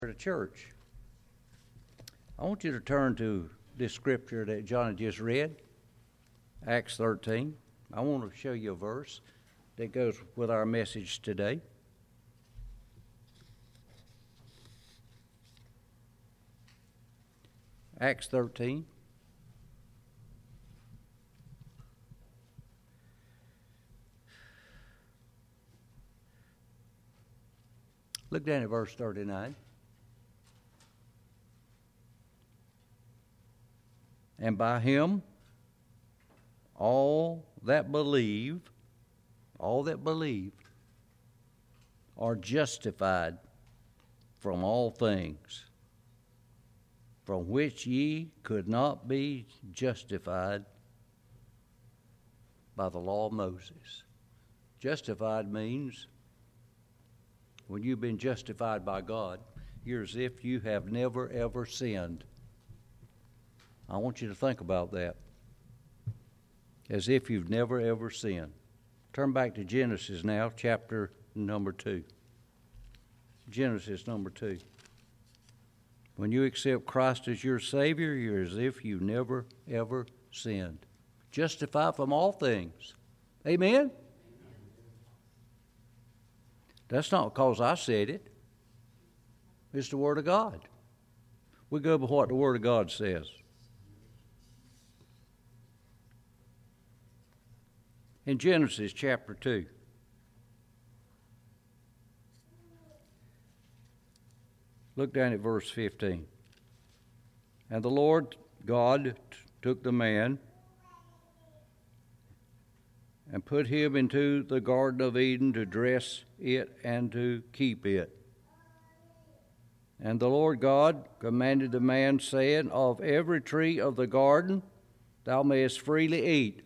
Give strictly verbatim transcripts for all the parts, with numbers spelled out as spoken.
to church. I want you to turn to this scripture that Johnny just read, Acts thirteen. I want to show you a verse that goes with our message today. Acts thirteen. Look down at verse thirty-nine. And by him, all that believe, all that believe, are justified from all things, from which ye could not be justified by the law of Moses. Justified means when you've been justified by God, you're as if you have never, ever sinned. I want you to think about that. As if you've never, ever sinned. Turn back to Genesis now, chapter number two. Genesis number two. When you accept Christ as your Savior, you're as if you never, ever sinned. Justified from all things. Amen? That's not because I said it. It's the Word of God. We go by what the Word of God says. In Genesis chapter two, look down at verse fifteen. And the Lord God t- took the man and put him into the Garden of Eden to dress it and to keep it. And the Lord God commanded the man, saying, Of every tree of the garden thou mayest freely eat,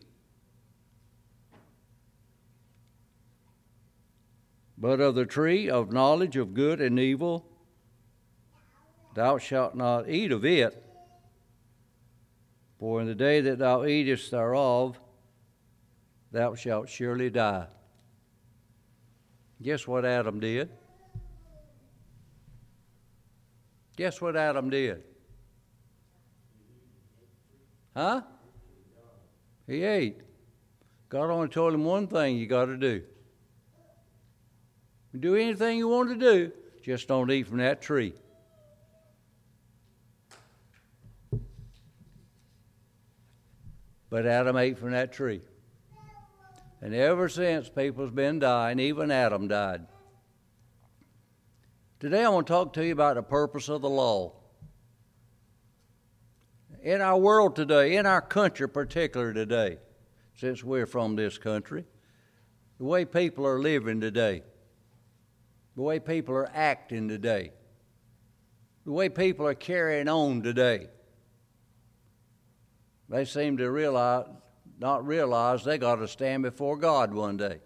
but of the tree of knowledge of good and evil thou shalt not eat of it, for in the day that thou eatest thereof thou shalt surely die. Guess what Adam did? Guess what Adam did? Huh? He ate. God only told him one thing you got to do. Do anything you want to do, just don't eat from that tree. But Adam ate from that tree. And ever since, people's been dying. Even Adam died. Today I want to talk to you about the purpose of the law. In our world today, in our country particularly today, since we're from this country, the way people are living today, the way people are acting today, the way people are carrying on today, they seem to realize, not realize they got to stand before God one day.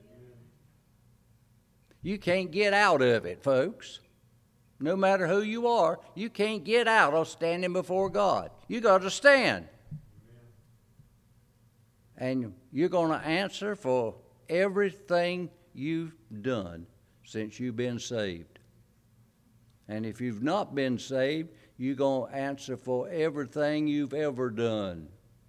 You can't get out of it, folks. No matter who you are, you can't get out of standing before God. You got to stand. And you're going to answer for everything you've done since you've been saved. And if you've not been saved, you're going to answer for everything you've ever done.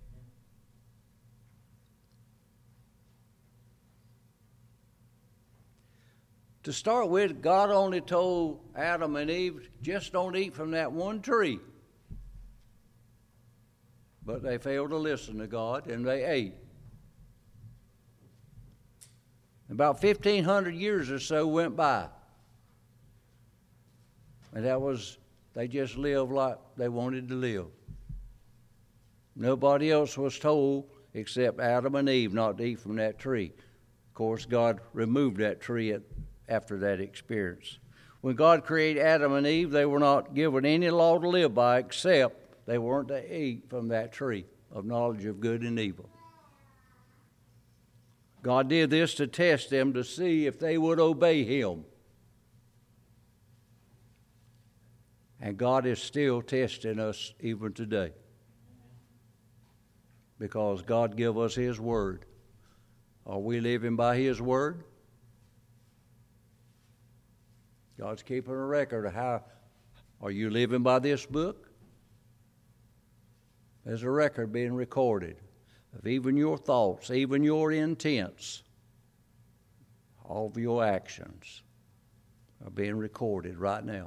To start with, God only told Adam and Eve, just don't eat from that one tree. But they failed to listen to God, and they ate. About fifteen hundred years or so went by. And that was, they just lived like they wanted to live. Nobody else was told except Adam and Eve not to eat from that tree. Of course, God removed that tree at, after that experience. When God created Adam and Eve, they were not given any law to live by except they weren't to eat from that tree of knowledge of good and evil. God did this to test them to see if they would obey Him. And God is still testing us even today. Because God gave us His Word. Are we living by His Word? God's keeping a record of how Are you living by this book? There's a record being recorded of even your thoughts, even your intents. All of your actions are being recorded right now.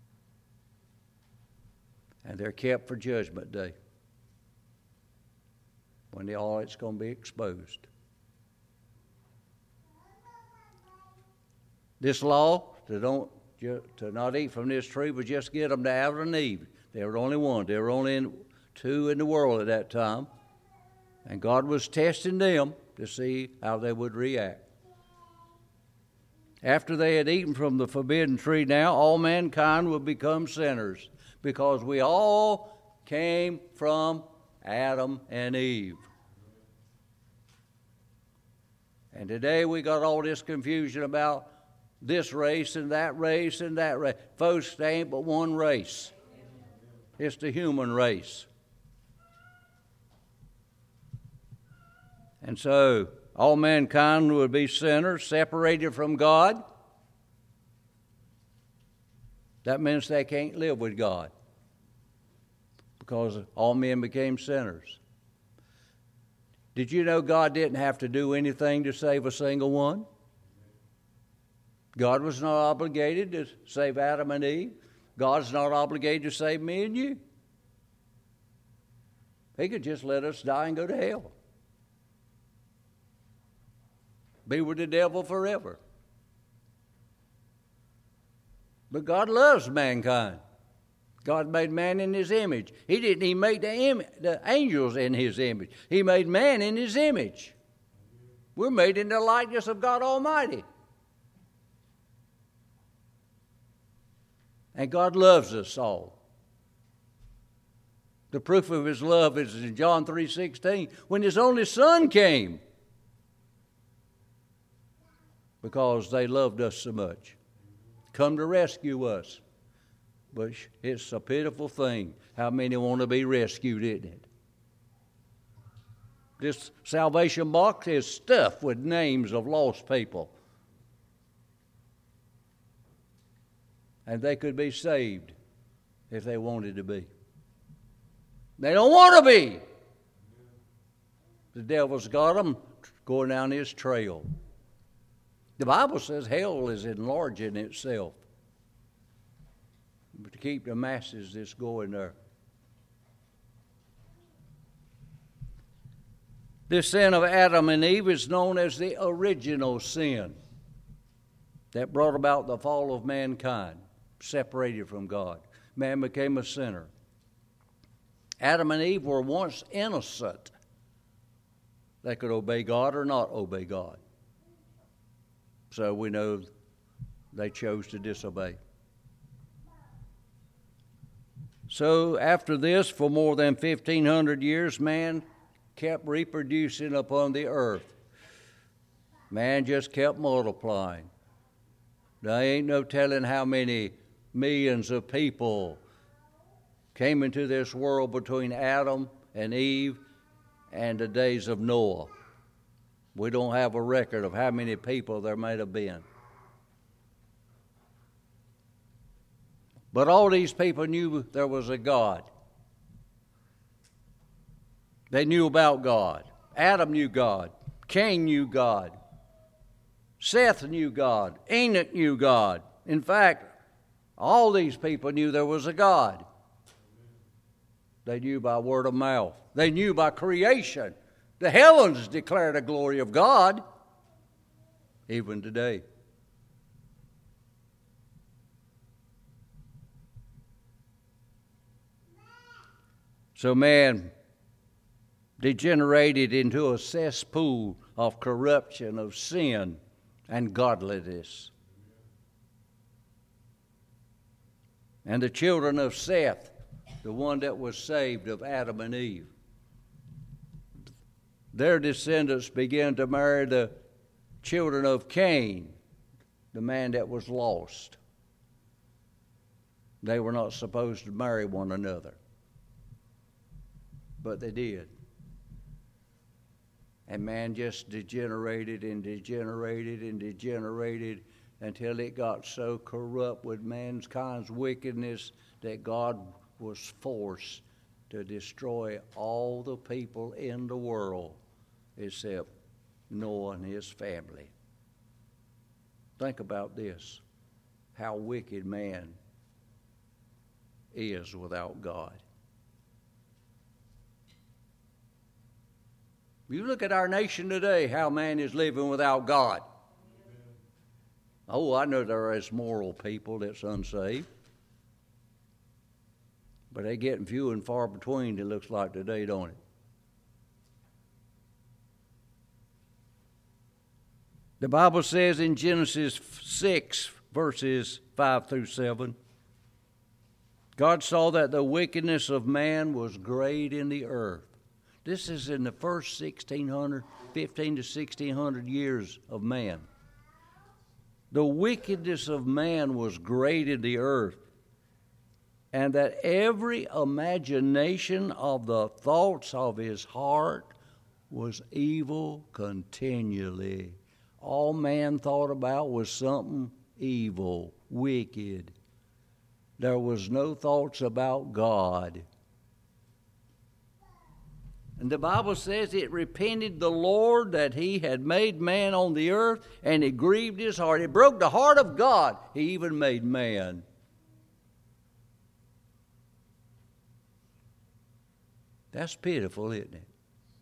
And they're kept for Judgment Day, when the, all it's going to be exposed. This law to don't to not eat from this tree was just get them to Adam and Eve. They were only one. There were only in, two in the world at that time, and God was testing them to see how they would react. After they had eaten from the forbidden tree, now all mankind would become sinners, because we all came from Adam and Eve. And today we got all this confusion about this race and that race and that race. Folks, there ain't but one race. It's the human race. And so all mankind would be sinners, separated from God. That means they can't live with God, because all men became sinners. Did you know God didn't have to do anything to save a single one? God was not obligated to save Adam and Eve. God's not obligated to save me and you. He could just let us die and go to hell. Be with the devil forever. But God loves mankind. God made man in His image. He didn't even make the, im- the angels in His image. He made man in His image. We're made in the likeness of God Almighty. And God loves us all. The proof of His love is in John three sixteen, when His only Son came, because they loved us so much. Come to rescue us. But it's a pitiful thing how many want to be rescued, isn't it? This salvation box is stuffed with names of lost people. And they could be saved if they wanted to be. They don't want to be. The devil's got them going down his trail. The Bible says hell is enlarging itself, but to keep the masses that's going there. This sin of Adam and Eve is known as the original sin that brought about the fall of mankind, separated from God. Man became a sinner. Adam and Eve were once innocent. They could obey God or not obey God. So we know they chose to disobey. So after this, for more than fifteen hundred years, man kept reproducing upon the earth. Man just kept multiplying. There ain't no telling how many millions of people came into this world between Adam and Eve and the days of Noah. We don't have a record of how many people there might have been. But all these people knew there was a God. They knew about God. Adam knew God. Cain knew God. Seth knew God. Enoch knew God. In fact, all these people knew there was a God. They knew by word of mouth. They knew by creation. The heavens declare the glory of God, even today. So man degenerated into a cesspool of corruption, of sin, and godliness. And the children of Seth, the one that was saved of Adam and Eve, their descendants began to marry the children of Cain, the man that was lost. They were not supposed to marry one another, but they did. And man just degenerated and degenerated and degenerated until it got so corrupt with mankind's wickedness that God was forced to destroy all the people in the world except Noah and his family. Think about this, how wicked man is without God. You look at our nation today, how man is living without God. Oh, I know there is moral people that's unsaved. But they're getting few and far between, it looks like today, don't it? The Bible says in Genesis six, verses five through seven, God saw that the wickedness of man was great in the earth. This is in the first sixteen hundred, fifteen to sixteen hundred years of man. The wickedness of man was great in the earth, and that every imagination of the thoughts of his heart was evil continually. All man thought about was something evil, wicked. There was no thoughts about God. And the Bible says it repented the Lord that he had made man on the earth, and it grieved his heart. It broke the heart of God. He even made man. That's pitiful, isn't it?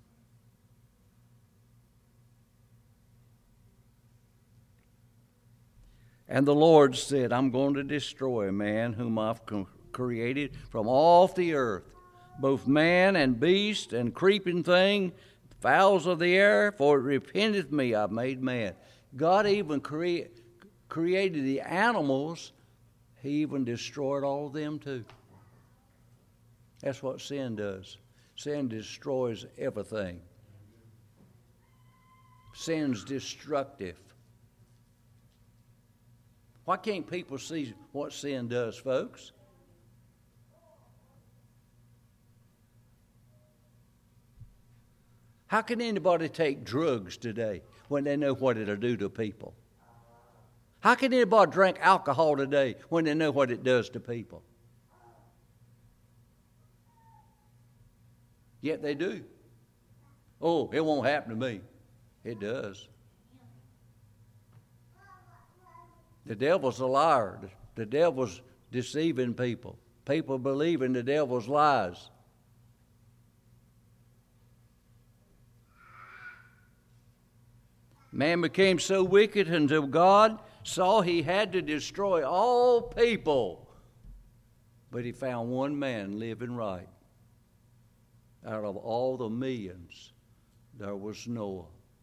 And the Lord said, I'm going to destroy man whom I've created from off the earth, both man and beast and creeping thing, fowls of the air, for it repenteth me, I've made man. God even crea- created the animals. He even destroyed all of them too. That's what sin does. Sin destroys everything. Sin's destructive. Why can't people see what sin does, folks? How can anybody take drugs today when they know what it'll do to people? How can anybody drink alcohol today when they know what it does to people? Yet they do. Oh, it won't happen to me. It does. The devil's a liar. The devil's deceiving people. People believing the devil's lies. Man became so wicked until God saw he had to destroy all people. But he found one man living right. Out of all the millions, there was Noah.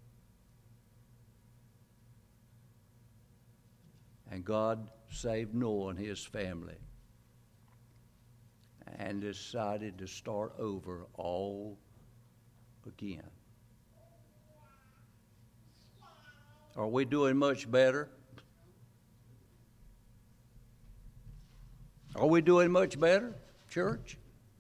And God saved Noah and his family and decided to start over all again. Are we doing much better? Are we doing much better, church?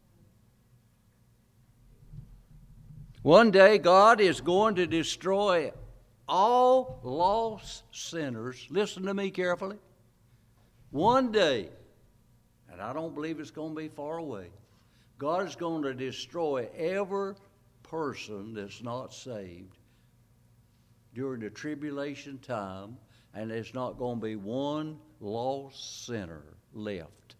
One day God is going to destroy all lost sinners. Listen to me carefully. One day, and I don't believe it's going to be far away, God is going to destroy every person that's not saved during the tribulation time, and there's not going to be one lost sinner left.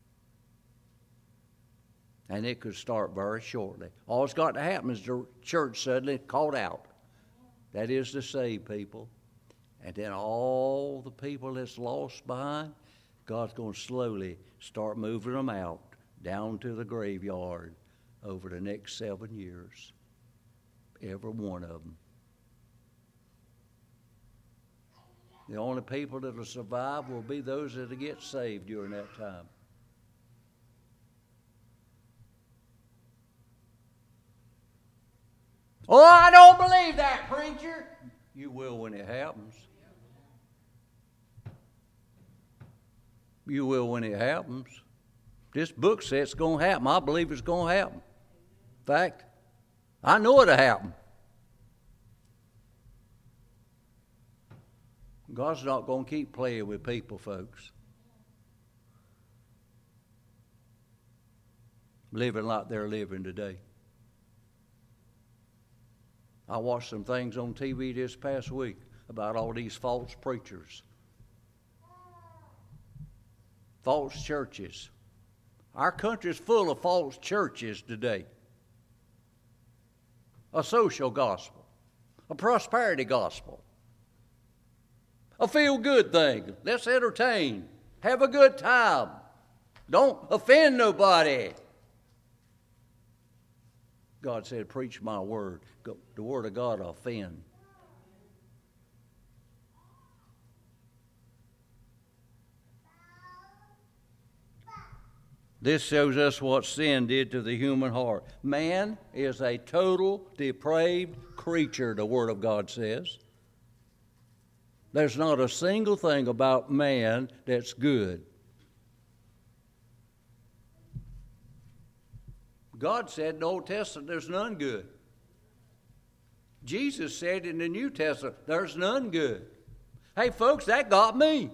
And it could start very shortly. All that's got to happen is the church suddenly called out. That is to save people. And then all the people that's lost behind, God's going to slowly start moving them out down to the graveyard over the next seven years. Every one of them. The only people that will survive will be those that will get saved during that time. Oh, I don't believe that, preacher. You will when it happens. You will when it happens. This book says it's going to happen. I believe it's going to happen. In fact, I know it'll happen. God's not going to keep playing with people, folks. Living like they're living today. I watched some things on T V this past week about all these false preachers. False churches. Our country's full of false churches today. A social gospel. A prosperity gospel. A feel-good thing. Let's entertain. Have a good time. Don't offend nobody. God said, preach my word. The word of God will offend. This shows us what sin did to the human heart. Man is a total depraved creature, the Word of God says. There's not a single thing about man that's good. God said in the Old Testament there's none good. Jesus said in the New Testament there's none good. Hey folks, that got me.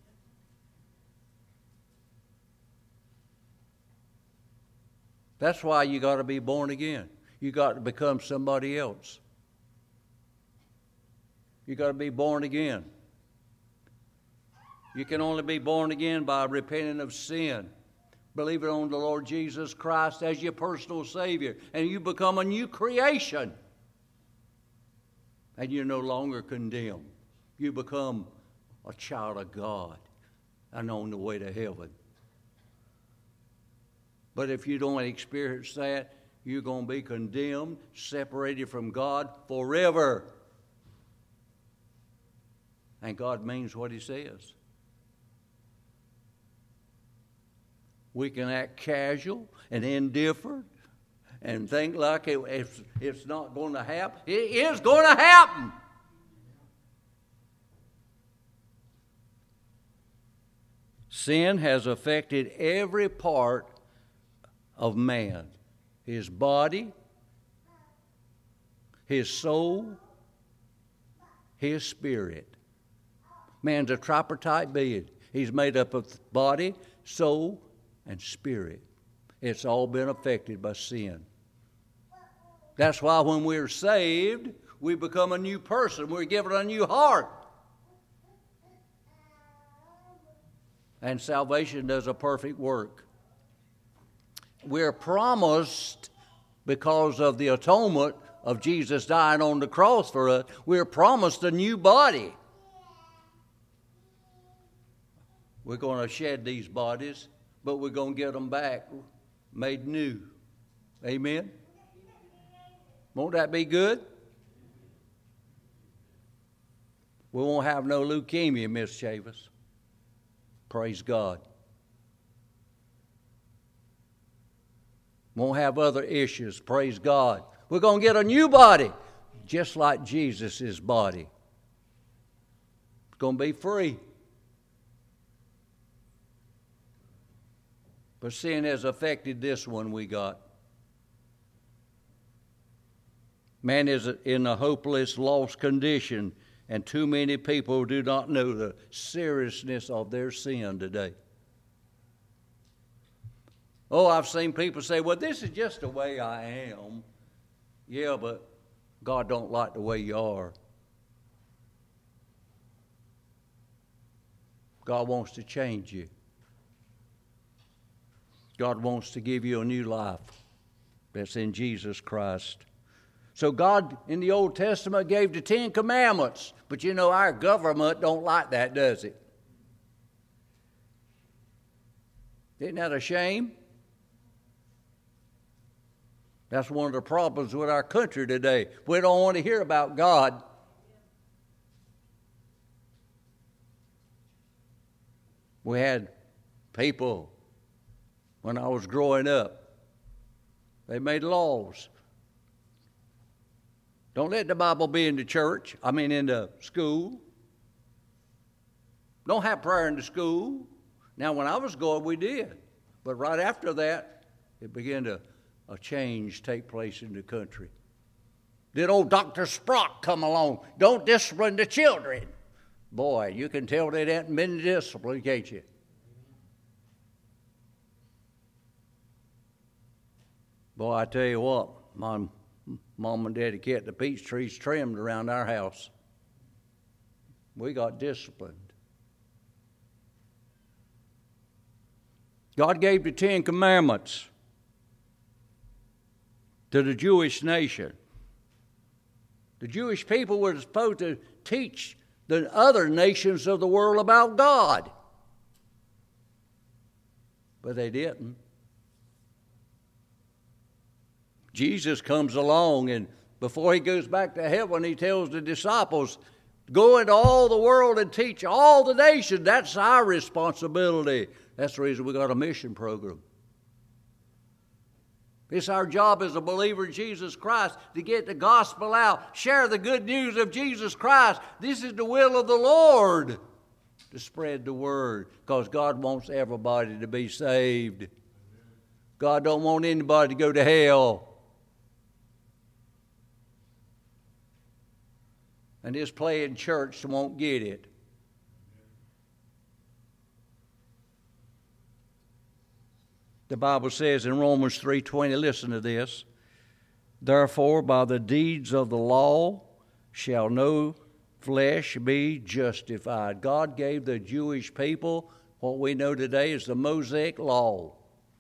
That's why you got to be born again. You got to become somebody else. You got to be born again. You can only be born again by repenting of sin, believing on the Lord Jesus Christ as your personal Savior, and you become a new creation. And you're no longer condemned. You become a child of God and on the way to heaven. But if you don't experience that, you're going to be condemned, separated from God forever. And God means what He says. We can act casual and indifferent and think like it, it's, it's not going to happen. It is going to happen. Sin has affected every part of man. His body, his soul, his spirit. Man's a tripartite being. He's made up of body, soul, and spirit. It's all been affected by sin. That's why when we're saved, we become a new person. We're given a new heart. And salvation does a perfect work. We're promised, because of the atonement of Jesus dying on the cross for us, we're promised a new body. We're going to shed these bodies, but we're going to get them back made new. Amen? Won't that be good? We won't have no leukemia, Miss Chavis. Praise God. Won't have other issues. Praise God. We're going to get a new body, just like Jesus' body. It's going to be free. But sin has affected this one we got. Man is in a hopeless, lost condition, and too many people do not know the seriousness of their sin today. Oh, I've seen people say, well, this is just the way I am. Yeah, but God don't like the way you are. God wants to change you. God wants to give you a new life that's in Jesus Christ. So God, in the Old Testament, gave the Ten Commandments. But you know, our government don't like that, does it? Isn't that a shame? That's one of the problems with our country today. We don't want to hear about God. We had people, when I was growing up, they made laws. Don't let the Bible be in the church, I mean in the school. Don't have prayer in the school. Now, when I was going, we did. But right after that, it began to a change take place in the country. Then old Doctor Sprock come along. Don't discipline the children. Boy, you can tell they hadn't been disciplined, can't you? Boy, I tell you what, my mom and daddy kept the peach trees trimmed around our house. We got disciplined. God gave the Ten Commandments to the Jewish nation. The Jewish people were supposed to teach the other nations of the world about God. But they didn't. Jesus comes along, and before he goes back to heaven, he tells the disciples, go into all the world and teach all the nations. That's our responsibility. That's the reason we got a mission program. It's our job as a believer in Jesus Christ to get the gospel out, share the good news of Jesus Christ. This is the will of the Lord, to spread the word, because God wants everybody to be saved. God don't want anybody to go to hell. And this playing church won't get it. The Bible says in Romans three twenty, listen to this. Therefore, by the deeds of the law shall no flesh be justified. God gave the Jewish people what we know today as the Mosaic Law.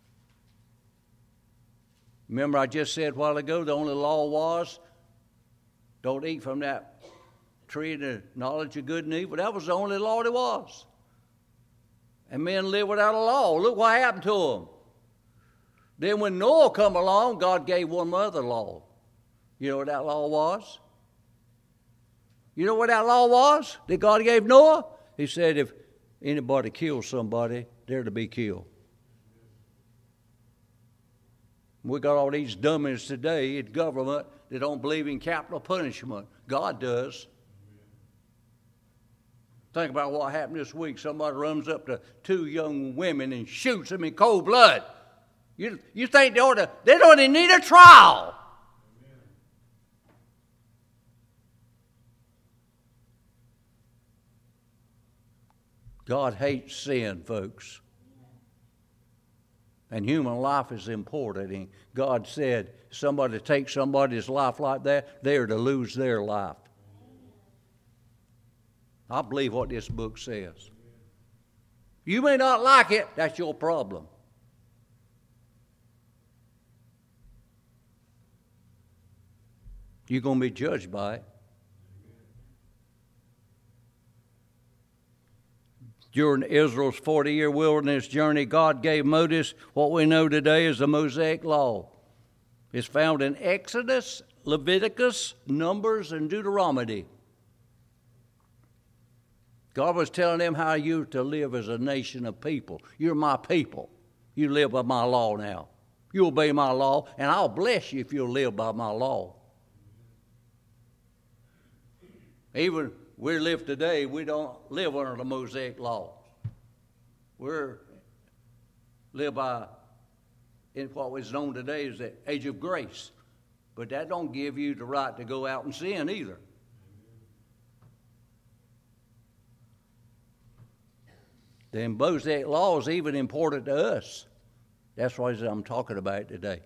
Remember I just said a while ago, the only law was, don't eat from that tree of the knowledge of good and evil. That was the only law there was. And men live without a law. Look what happened to them. Then when Noah come along, God gave one other law. You know what that law was? You know what that law was that God gave Noah? He said if anybody kills somebody, they're to be killed. We got all these dummies today in government that don't believe in capital punishment. God does. Think about what happened this week. Somebody runs up to two young women and shoots them in cold blood. You, you think they ought to, they don't even need a trial. God hates sin, folks. And human life is important. And God said, somebody takes somebody's life like that, they are to lose their life. I believe what this book says. You may not like it, that's your problem. You're going to be judged by it. During Israel's forty-year wilderness journey, God gave Moses what we know today as the Mosaic Law. It's found in Exodus, Leviticus, Numbers, and Deuteronomy. God was telling them how you're to live as a nation of people. You're my people. You live by my law now. You obey my law, and I'll bless you if you'll live by my law. Even we live today, we don't live under the Mosaic Law. We're live by in what was known today as the age of grace. But that don't give you the right to go out and sin either. The Mosaic Law is even important to us. That's why I'm talking about it today.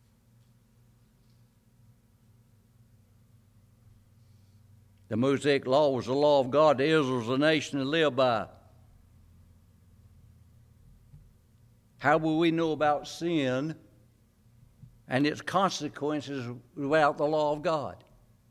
The Mosaic Law was the law of God to Israel as a nation to live by. How will we know about sin and its consequences without the law of God?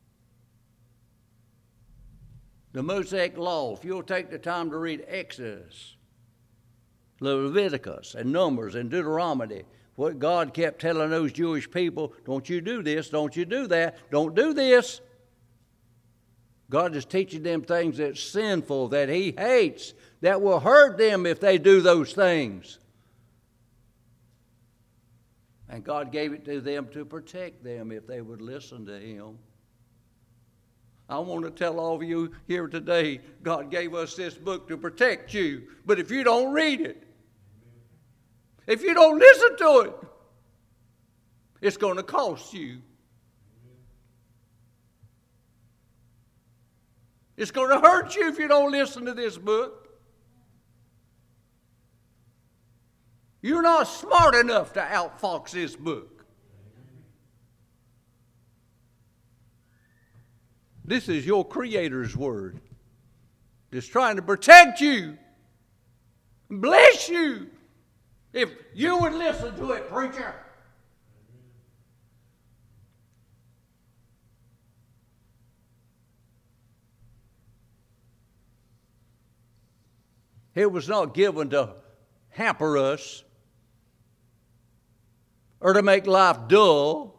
The Mosaic Law, if you'll take the time to read Exodus, Leviticus, and Numbers, and Deuteronomy, what God kept telling those Jewish people, don't you do this, don't you do that, don't do this. God is teaching them things that's sinful, that He hates, that will hurt them if they do those things. And God gave it to them to protect them if they would listen to Him. I want to tell all of you here today, God gave us this book to protect you. But if you don't read it, if you don't listen to it, it's going to cost you. It's going to hurt you if you don't listen to this book. You're not smart enough to outfox this book. This is your Creator's word. It's trying to protect you, bless you, if you would listen to it, preacher. It was not given to hamper us or to make life dull.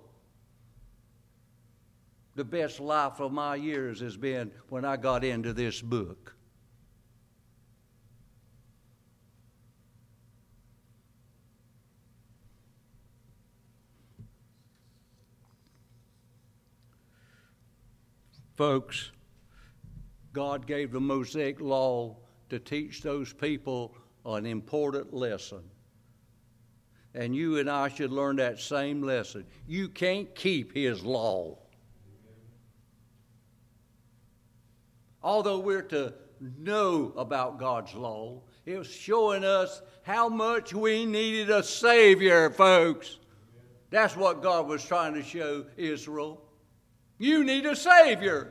The best life of my years has been when I got into this book. Folks, God gave the Mosaic Law to teach those people an important lesson. And you and I should learn that same lesson. You can't keep His law. Although we're to know about God's law, it was showing us how much we needed a Savior, folks. That's what God was trying to show Israel. You need a Savior.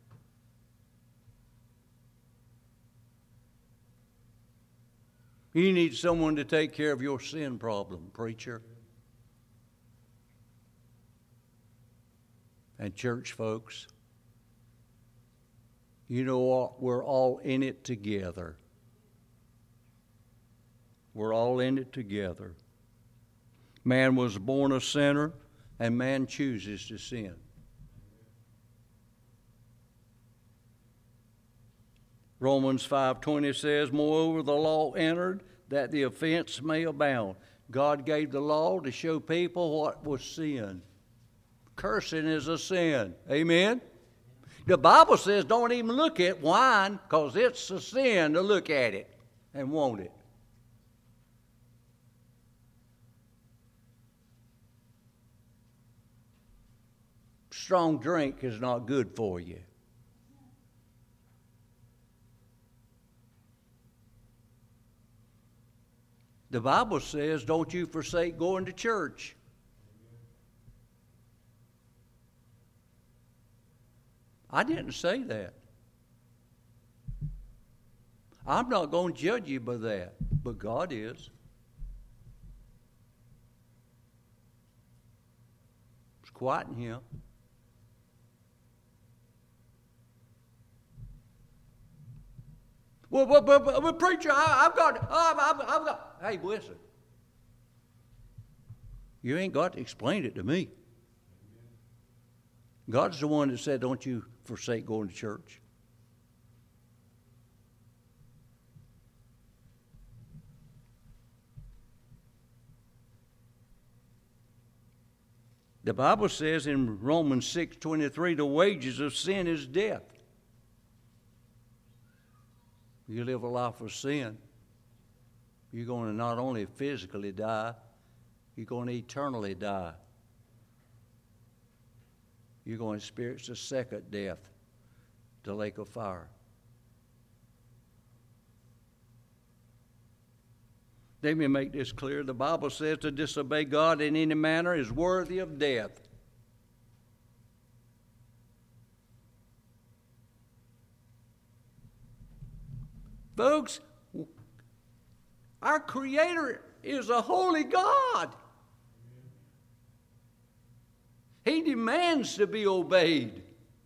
You need someone to take care of your sin problem, preacher. And church folks, you know what? We're all in it together. We're all in it together. Man was born a sinner, and man chooses to sin. Romans five twenty says, moreover, the law entered that the offense may abound. God gave the law to show people what was sin. Cursing is a sin. Amen? The Bible says don't even look at wine because it's a sin to look at it and want it. Strong drink is not good for you. The Bible says, don't you forsake going to church. I didn't say that. I'm not going to judge you by that, but God is. It's quiet in here. Well, but, but, but, but preacher, I, I've got, I've, I've, I've got. Hey, listen. You ain't got to explain it to me. God's the one that said, don't you forsake going to church. The Bible says in Romans six twenty-three, the wages of sin is death. You live a life of sin, you're going to not only physically die, you're going to eternally die. You're going to experience a second death, the lake of fire. Let me make this clear. The Bible says to disobey God in any manner is worthy of death. Folks, our Creator is a holy God. He demands to be obeyed.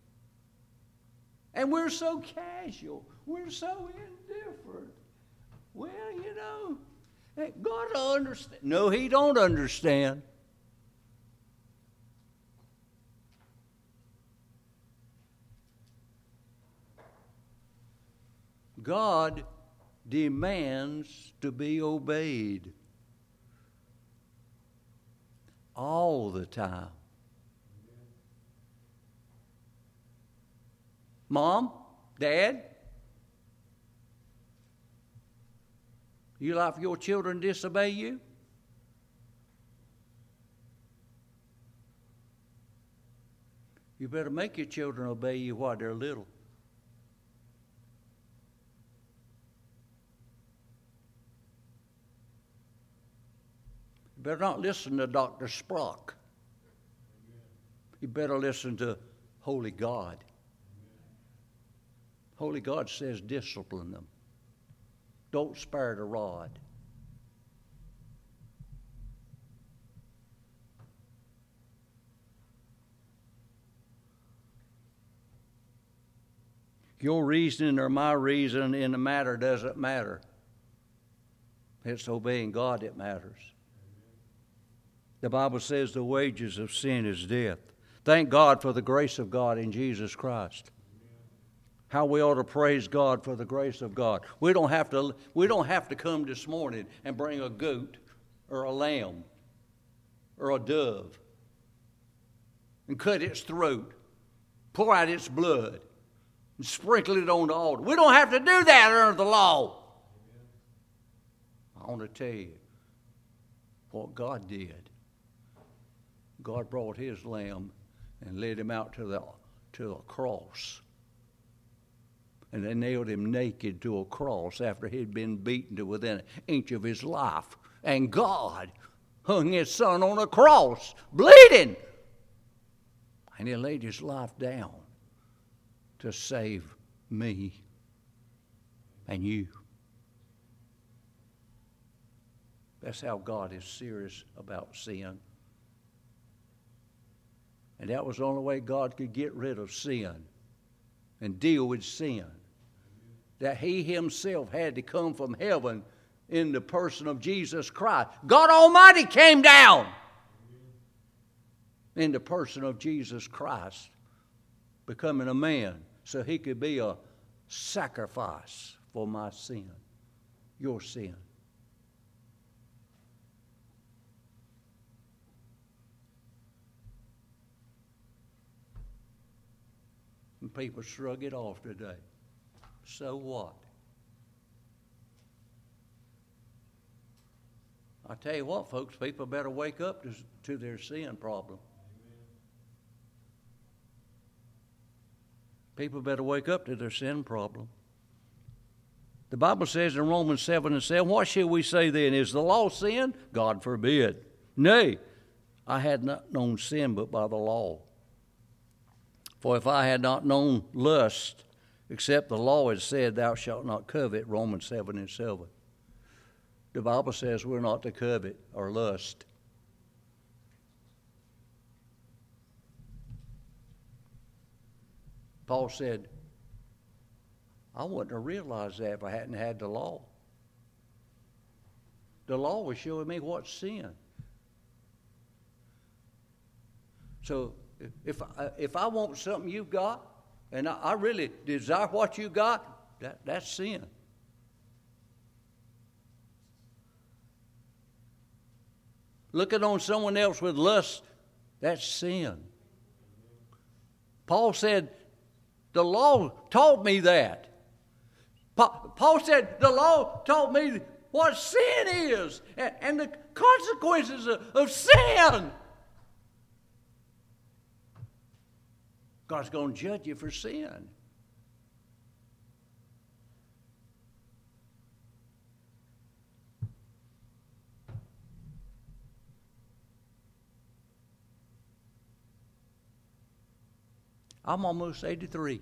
And we're so casual. We're so indifferent. Well, you know, God will understand. No, He don't understand. God demands to be obeyed all the time. Mom, Dad, you like for your children to disobey you? You better make your children obey you while they're little. better not listen to Doctor Sprock. You better listen to Holy God. Holy God says discipline them. Don't spare the rod. Your reasoning or my reasoning in the matter doesn't matter. It's obeying God that matters. The Bible says the wages of sin is death. Thank God for the grace of God in Jesus Christ. How we ought to praise God for the grace of God. We don't have to, we don't have to come this morning and bring a goat or a lamb or a dove and cut its throat, pour out its blood, and sprinkle it on the altar. We don't have to do that under the law. I want to tell you what God did. God brought his lamb and led him out to the to a cross. And they nailed him naked to a cross after he'd been beaten to within an inch of his life. And God hung his son on a cross, bleeding. And he laid his life down to save me and you. That's how God is serious about sin. And that was the only way God could get rid of sin and deal with sin. That he himself had to come from heaven in the person of Jesus Christ. God Almighty came down in the person of Jesus Christ, becoming a man so he could be a sacrifice for my sin, your sin. And people shrug it off today. So what? I tell you what, folks, people better wake up to, to their sin problem. People better wake up to their sin problem. The Bible says in Romans seven and seven, what shall we say then? Is the law sin? God forbid. Nay, I had not known sin but by the law. For if I had not known lust, except the law had said, thou shalt not covet, Romans seven and seven. The Bible says we're not to covet or lust. Paul said, I wouldn't have realized that if I hadn't had the law. The law was showing me what's sin. So if I, if I want something you've got, and I, I really desire what you got, that, that's sin. Looking on someone else with lust, that's sin. Paul said, the law taught me that. Pa- Paul said, the law taught me what sin is and, and the consequences of, of sin. God's going to judge you for sin. I'm almost eighty-three.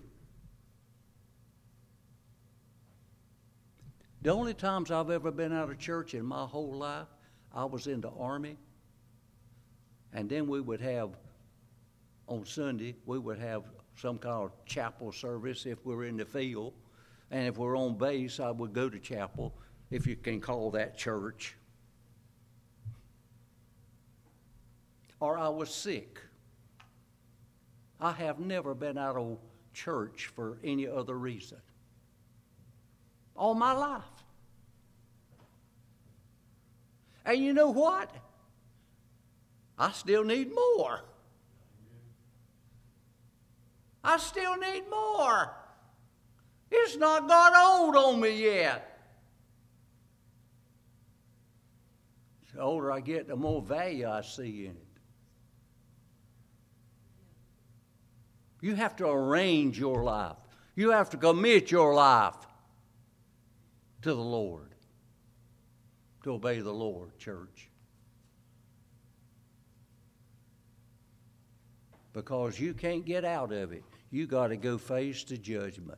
The only times I've ever been out of church in my whole life, I was in the Army. And then we would have, on Sunday, we would have some kind of chapel service if we were in the field. And if we're on base, I would go to chapel, if you can call that church. Or I was sick. I have never been out of church for any other reason. All my life. And you know what? I still need more. I still need more. It's not got old on me yet. The older I get, the more value I see in it. You have to arrange your life. You have to commit your life to the Lord. To obey the Lord, church. because you can't get out of it. You got to go face the judgment.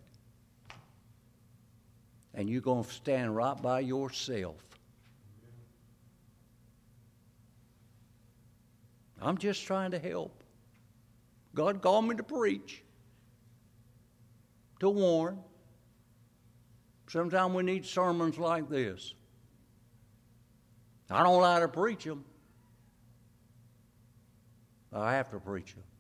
And you're going to stand right by yourself. I'm just trying to help. God called me to preach, to warn. Sometimes we need sermons like this. I don't like to preach them. I have to preach them.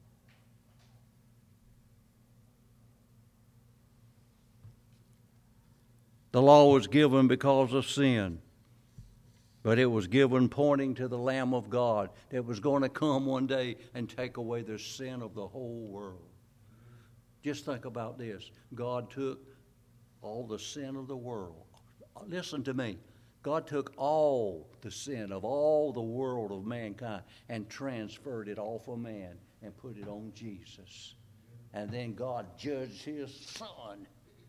The law was given because of sin, but it was given pointing to the Lamb of God that was going to come one day and take away the sin of the whole world. Just think about this. God took all the sin of the world. Listen to me. God took all the sin of all the world of mankind and transferred it off of man and put it on Jesus. And then God judged his Son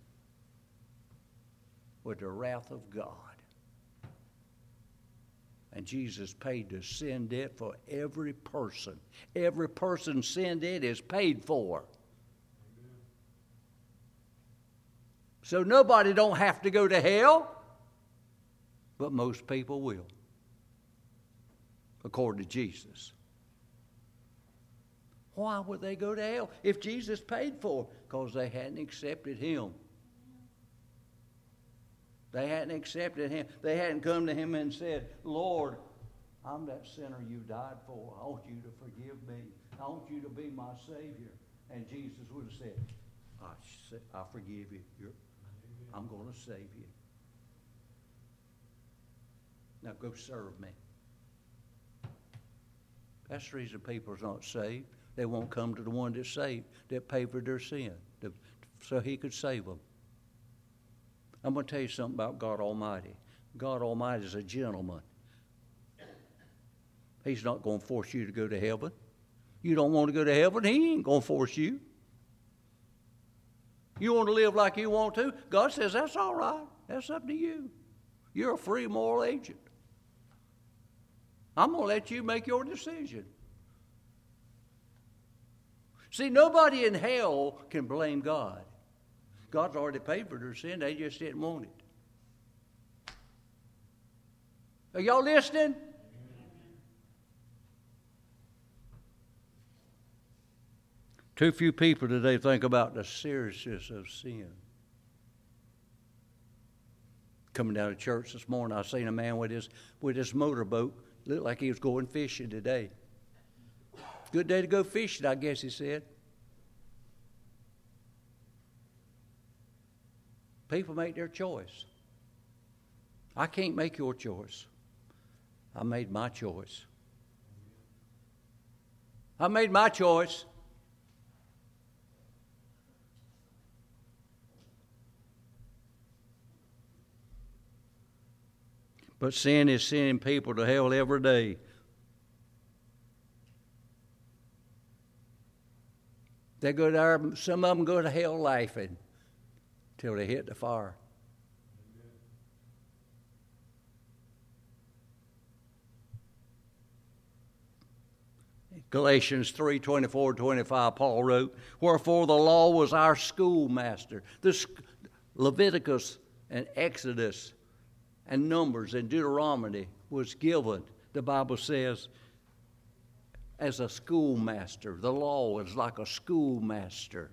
with the wrath of God. And Jesus paid the sin debt for every person. Every person's sin debt is paid for. Amen. So nobody don't have to go to hell, but most people will, according to Jesus. Why would they go to hell if Jesus paid for it? Because they hadn't accepted him. They hadn't accepted him. They hadn't come to him and said, Lord, I'm that sinner you died for. I want you to forgive me. I want you to be my Savior. And Jesus would have said, I, I forgive you. You're, I'm going to save you. Now go serve me. That's the reason people are not saved. They won't come to the one that's saved, that paid for their sin, to, so he could save them. I'm going to tell you something about God Almighty. God Almighty is a gentleman. He's not going to force you to go to heaven. You don't want to go to heaven, he ain't going to force you. You want to live like you want to? God says, that's all right. That's up to you. You're a free moral agent. I'm going to let you make your decision. See, nobody in hell can blame God. God's already paid for their sin. They just didn't want it. Are y'all listening? Too few people today think about the seriousness of sin. Coming down to church this morning, I seen a man with his with his motorboat. Looked like he was going fishing today. Good day to go fishing, I guess he said. People make their choice. I can't make your choice. I made my choice. I made my choice. But sin is sending people to hell every day. They go there, some of them go to hell laughing till they hit the fire. Galatians three, twenty-four, twenty-five, Paul wrote, wherefore the law was our schoolmaster. This Leviticus and Exodus and Numbers and Deuteronomy was given, the Bible says, as a schoolmaster. The law is like a schoolmaster,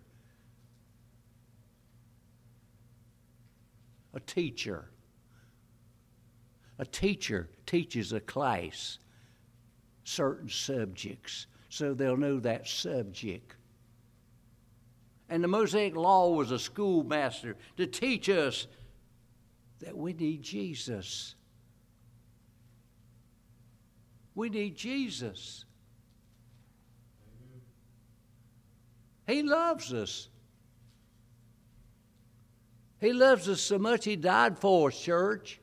a teacher. A teacher teaches a class certain subjects, so they'll know that subject. And the Mosaic Law was a schoolmaster to teach us that we need Jesus. We need Jesus. He loves us. He loves us so much he died for us, church.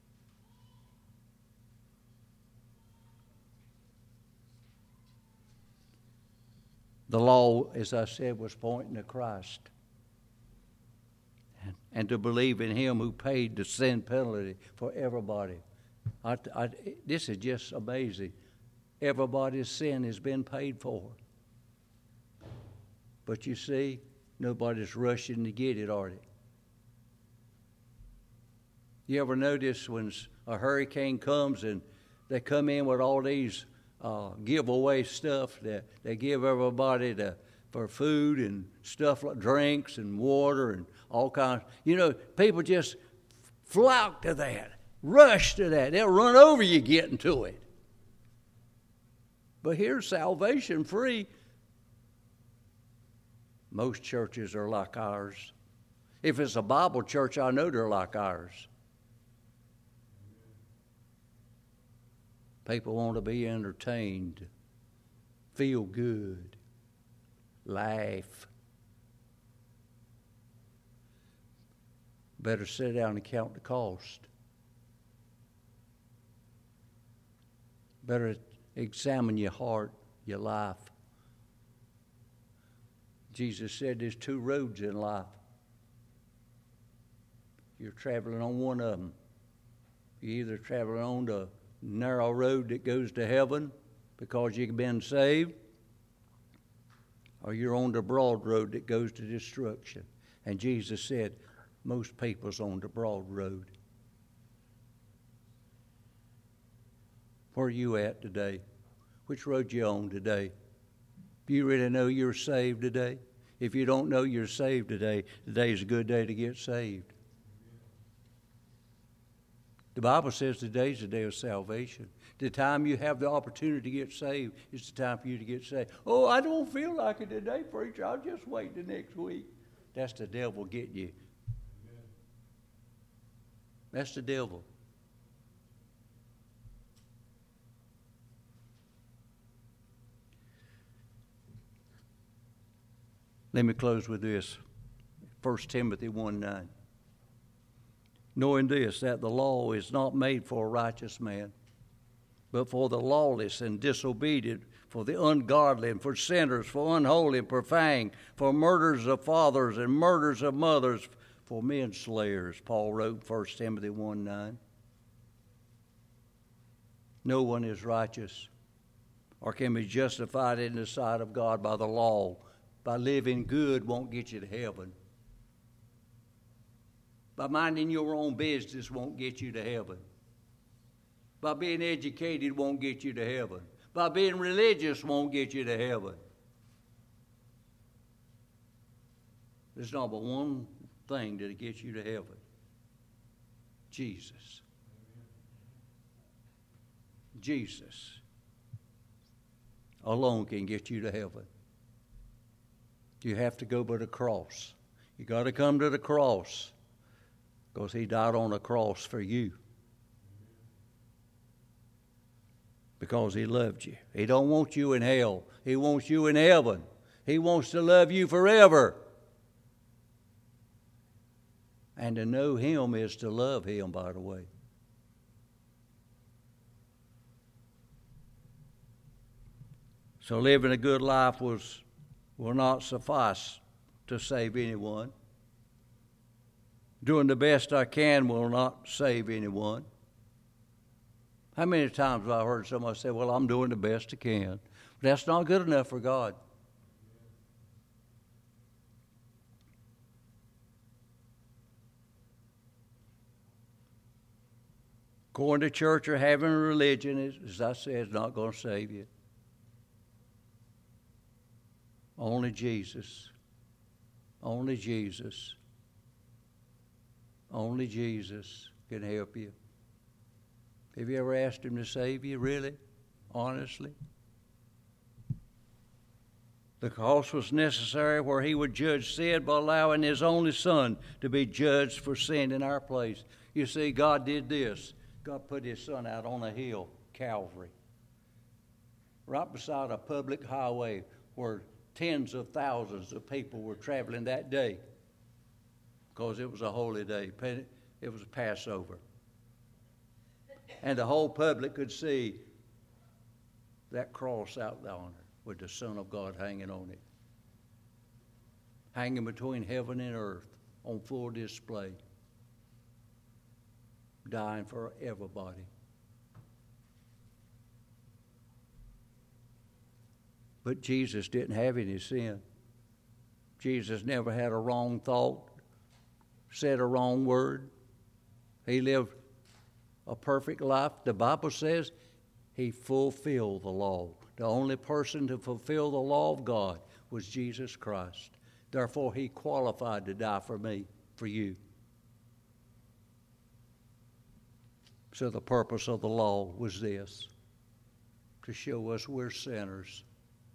The law, as I said, was pointing to Christ. And, and to believe in him who paid the sin penalty for everybody. I, I, this is just amazing. Everybody's sin has been paid for. But you see, nobody's rushing to get it, are they? You ever notice when a hurricane comes and they come in with all these uh, giveaway stuff that they give everybody to, for food and stuff like drinks and water and all kinds. You know, people just flock to that, rush to that. They'll run over you getting to it. But here's salvation free. Most churches are like ours. If it's a Bible church, I know they're like ours. People want to be entertained, feel good, laugh. Better sit down and count the cost. Better examine your heart, your life. Jesus said there's two roads in life. You're traveling on one of them. You're either traveling on the narrow road that goes to heaven because you've been saved, or you're on the broad road that goes to destruction. And Jesus said, most people's on the broad road. Where are you at today? Which road you on today? Do you really know you're saved today? If you don't know you're saved today, today's a good day to get saved. The Bible says today's the day of salvation. The time you have the opportunity to get saved is the time for you to get saved. Oh, I don't feel like it today, preacher. I'll just wait the next week. That's the devil getting you. That's the devil. Let me close with this. First Timothy one nine. Knowing this, that the law is not made for a righteous man, but for the lawless and disobedient, for the ungodly and for sinners, for unholy and profane, for murderers of fathers and murderers of mothers, for men slayers, Paul wrote in First Timothy one nine. No one is righteous or can be justified in the sight of God by the law. By living good won't get you to heaven. By minding your own business won't get you to heaven. By being educated won't get you to heaven. By being religious won't get you to heaven. There's not but one thing that'll get you to heaven. Jesus. Jesus alone can get you to heaven. You have to go by the cross. You got to come to the cross because he died on the cross for you. Because he loved you. He don't want you in hell. He wants you in heaven. He wants to love you forever. And to know him is to love him, by the way. So living a good life was will not suffice to save anyone. Doing the best I can will not save anyone. How many times have I heard somebody say, well, I'm doing the best I can. But that's not good enough for God. Going to church or having a religion, is, as I said, is not going to save you. Only Jesus. Only Jesus. Only Jesus can help you. Have you ever asked him to save you, really? Honestly? The cross was necessary where he would judge sin by allowing his only son to be judged for sin in our place. You see, God did this. God put his son out on a hill, Calvary, right beside a public highway where tens of thousands of people were traveling that day because it was a holy day. It was a Passover. And the whole public could see that cross out there with the Son of God hanging on it. Hanging between heaven and earth on full display. Dying for everybody. But Jesus didn't have any sin. Jesus never had a wrong thought, said a wrong word. He lived a perfect life. The Bible says he fulfilled the law. The only person to fulfill the law of God was Jesus Christ. Therefore, he qualified to die for me, for you. So the purpose of the law was this, to show us we're sinners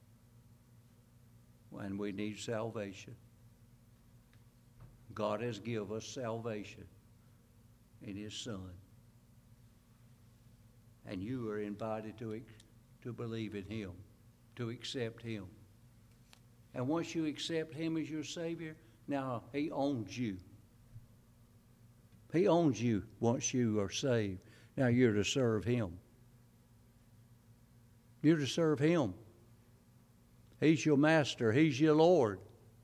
and we need salvation. God has given us salvation in his Son. And you are invited to, to believe in him, to accept him. And once you accept him as your Savior, now he owns you. He owns you once you are saved. Now you're to serve him. You're to serve him. He's your master. He's your Lord.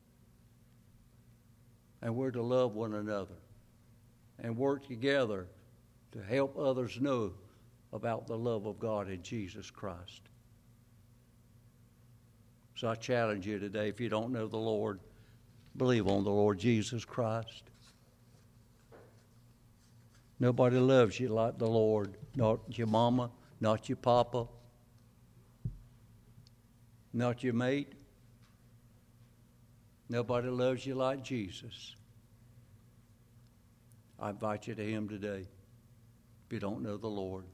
And we're to love one another and work together to help others know about the love of God in Jesus Christ. So I challenge you today, if you don't know the Lord, believe on the Lord Jesus Christ. Nobody loves you like the Lord. Not your mama, not your papa, not your mate. Nobody loves you like Jesus. I invite you to him today if you don't know the Lord.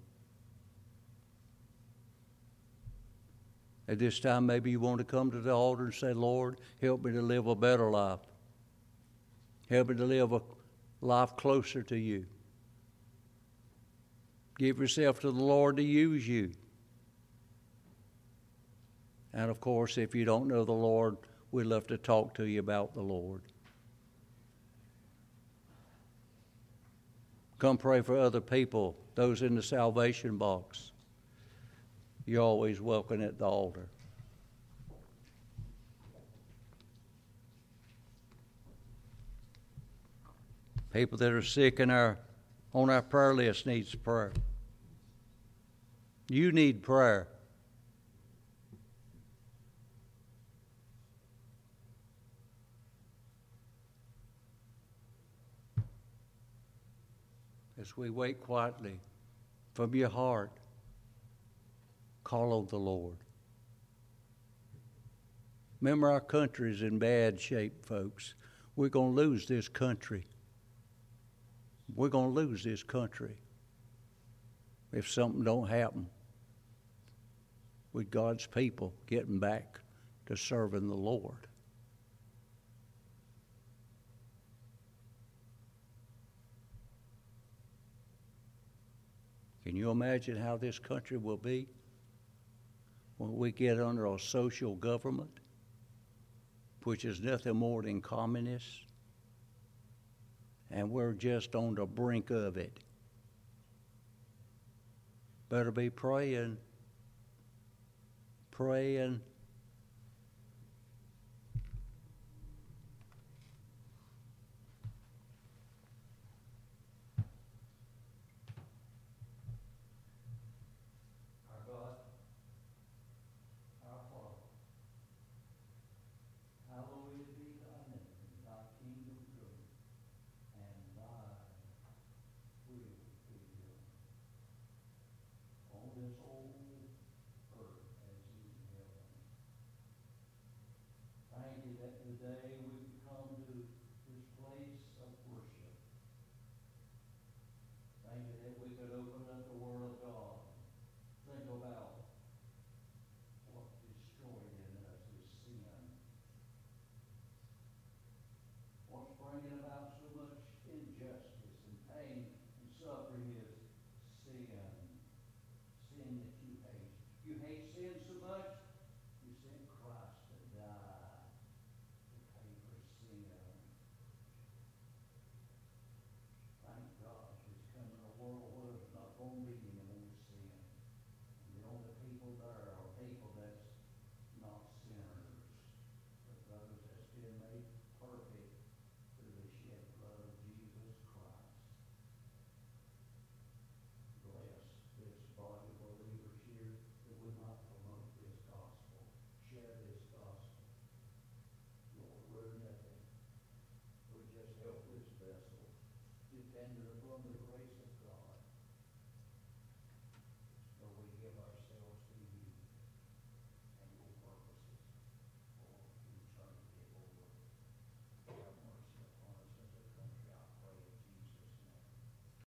At this time, maybe you want to come to the altar and say, Lord, help me to live a better life. Help me to live a life closer to you. Give yourself to the Lord to use you. And of course, if you don't know the Lord, we'd love to talk to you about the Lord. Come pray for other people, those in the salvation box. You're always welcome at the altar. People that are sick in our, on our prayer list needs prayer. You need prayer. As we wait quietly, from your heart, call on the Lord. Remember, our country is in bad shape, folks. We're going to lose this country. We're going to lose this country if something don't happen with God's people getting back to serving the Lord. Can you imagine how this country will be when we get under a social government, which is nothing more than communists, and we're just on the brink of it? Better be praying, praying. Today